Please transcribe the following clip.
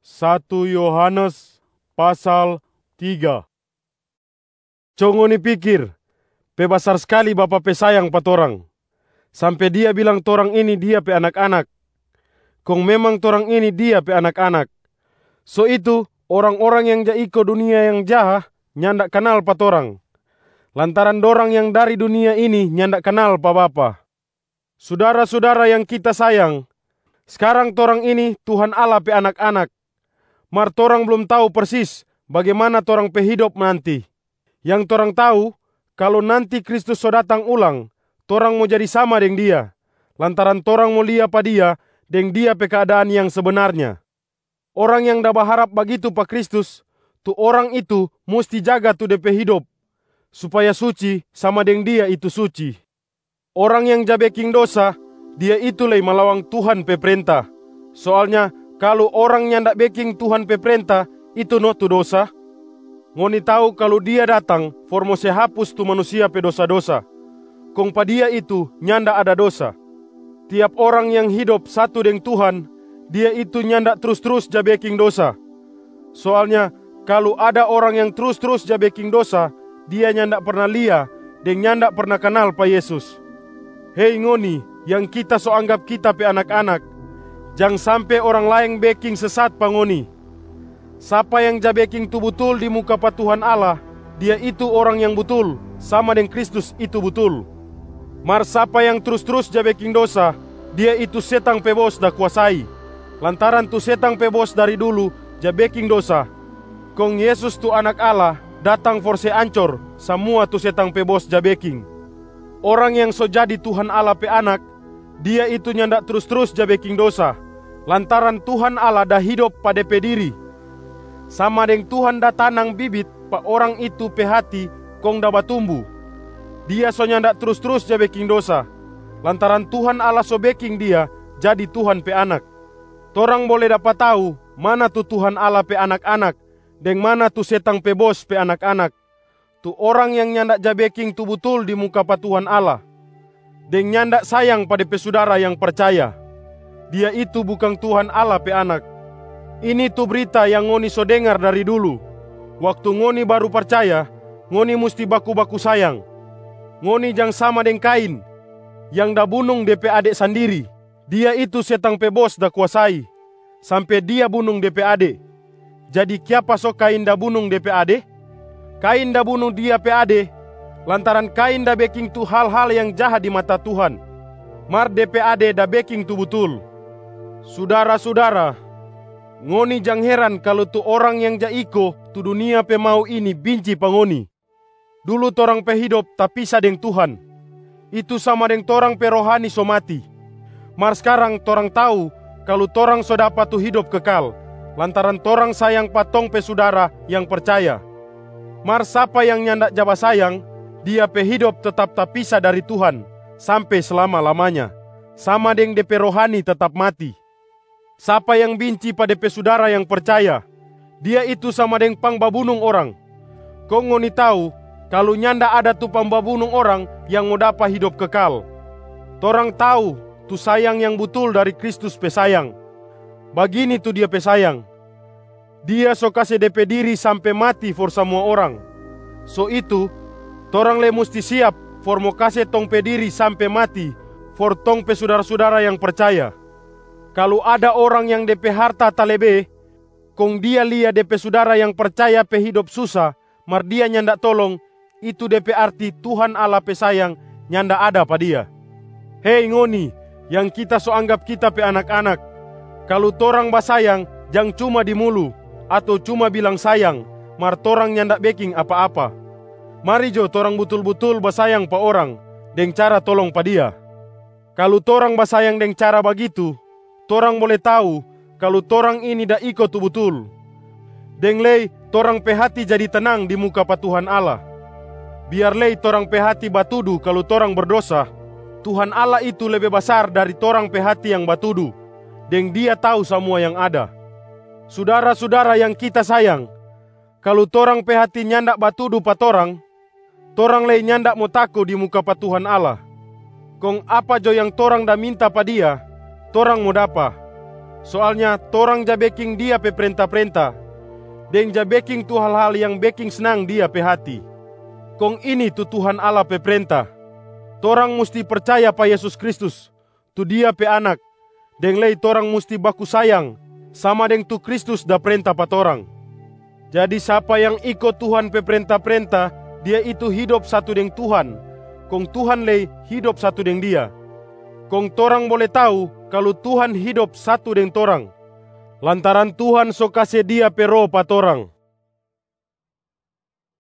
1 Yohanes pasal 3. Congoni pikir, pe besar sekali Bapa pe sayang pa torang, sampai dia bilang torang ini dia pe anak-anak. Kong memang torang ini dia pe anak-anak. So itu, orang-orang yang iko dunia yang jaha, nyandak kenal pa torang. Lantaran dorang yang dari dunia ini nyandak kenal pa Bapa. Saudara-saudara yang kita sayang, sekarang torang ini Tuhan Allah pe anak-anak. Mar torang belum tahu persis bagaimana torang pe hidup nanti. Yang torang tahu, kalau nanti Kristus so datang ulang, torang mau jadi sama dengan dia. Lantaran torang mau lihat pa dia, dengan dia pe keadaan yang sebenarnya. Orang yang dah berharap begitu pa Kristus, tu orang itu mesti jaga tu de pe hidup, supaya suci sama dengan dia itu suci. Orang yang jabeking dosa, dia itu lay malawang Tuhan pe perintah. Soalnya, kalau orang yang ndak beking Tuhan pe perintah, itu no tu dosa. Ngoni tahu kalau dia datang, for mo se hapus tu manusia pe dosa-dosa. Kong pa dia itu nyanda ada dosa. Tiap orang yang hidup satu dengan Tuhan, dia itu nyanda terus-terus jabeking dosa. Soalnya, kalau ada orang yang terus-terus jabeking dosa, dia nyanda pernah lia, dan nyanda pernah kenal pa Yesus. Hei ngoni, yang kita so anggap kita pe anak-anak, jangan sampai orang lain beking sesat pa ngoni. Siapa yang jabeking tu betul di muka pa Tuhan Allah, dia itu orang yang betul, sama dengan Kristus itu betul. Mar siapa yang terus-terus jabeking dosa, dia itu setang pe bos dah kuasai. Lantaran tu setang pe bos dari dulu jabeking dosa. Kong Yesus tu anak Allah datang for se ancor semua tu setang pe bos jabeking. Orang yang so jadi Tuhan Allah pe anak, dia itu nyanda terus-terus jabeking dosa. Lantaran Tuhan Allah dah hidup pada pe diri. Sama dengan Tuhan dah tanang bibit pa orang itu pe hati, kong dah batumbuh. Dia so nyanda terus-terus jabeking dosa. Lantaran Tuhan Allah so beking dia jadi Tuhan pe anak. Torang boleh dapat tahu mana tu Tuhan Allah pe anak-anak, dan mana tu setang pe bos pe anak-anak. Tu orang yang nyanda jabeking tu betul di muka pa Tuhan Allah, dan nyanda sayang pada pe saudara yang percaya. Dia itu bukan Tuhan Allah pe anak. Ini tu berita yang ngoni so dengar dari dulu. Waktu ngoni baru percaya, ngoni mesti baku-baku sayang. Ngoni jang sama dengan Kain, yang dah bunuh DP adik sendiri. Dia itu setang pe bos dah kuasai, sampai dia bunuh DP adik. Jadi kiapa so Kain dah bunuh DP adik? Kain dah bunuh dia pe adik, lantaran Kain dah beking tu hal-hal yang jahat di mata Tuhan. Mar DP adik dah beking tu betul. Saudara-saudara, ngoni jang heran kalau tu orang yang iko tu dunia pe mau ini benci pa ngoni. Dulu torang pe hidup tapi pisah dengan Tuhan. Itu sama dengan torang pe rohani so mati. Mar sekarang torang tahu kalau torang so dapat tu hidup kekal, lantaran torang sayang patong pe saudara yang percaya. Mar siapa yang nyandak jaba sayang, dia pe hidup tetap terpisah dari Tuhan sampai selama-lamanya. Sama dengan DP rohani tetap mati. Siapa yang benci pada pe saudara yang percaya, dia itu sama dengan pangbabunuh orang. Kong ngoni tahu kalau nyanda ada tu pangbabunuh orang yang mau dapat hidup kekal. Torang tahu tu sayang yang betul dari Kristus pe sayang. Begini tu dia pe sayang. Dia so kasih DP diri sampai mati for semua orang. So itu, torang le mesti siap for mo kasih tong pe diri sampai mati for tong pe saudara-saudara yang percaya. Kalau ada orang yang DP harta talebe, kong dia lihat DP saudara yang percaya pe hidup susah, mar dia nyanda tolong, itu DP arti Tuhan Allah pe sayang nyanda ada pa dia. Hei ngoni, yang kita so anggap kita pe anak-anak, kalau torang basayang, jang cuma di mulu, atau cuma bilang sayang, mar torang nyanda beking apa-apa. Mari jo torang betul-betul basayang pa orang, deng cara tolong pa dia. Kalau torang basayang deng cara begitu, torang boleh tahu kalau torang ini dah iko tu betul. Deng lei torang pe hati jadi tenang di muka pa Tuhan Allah. Biar lei torang pe hati batudu kalau torang berdosa, Tuhan Allah itu lebih besar dari torang pe hati yang batudu, deng dia tahu semua yang ada. Saudara-saudara yang kita sayang, kalau torang pe hati nyandak batudu pa torang lei nyandak mau tako di muka pa Tuhan Allah. Kong apa jo yang torang dah minta pa dia, torang mau dapa. Soalnya torang ja beking dia pe perintah-perintah, deng ja beking tu hal-hal yang beking senang dia pe hati. Kong ini tu Tuhan Allah pe perintah. Torang musti percaya pa Yesus Kristus, tu dia pe anak, deng lei torang musti baku sayang, sama deng tu Kristus da perintah pa torang. Jadi siapa yang ikut Tuhan pe perintah-perintah, dia itu hidup satu deng Tuhan, kong Tuhan lei hidup satu deng dia. Kong torang boleh tahu kalau Tuhan hidup satu deng torang, lantaran Tuhan so kase dia pe Roh pa torang.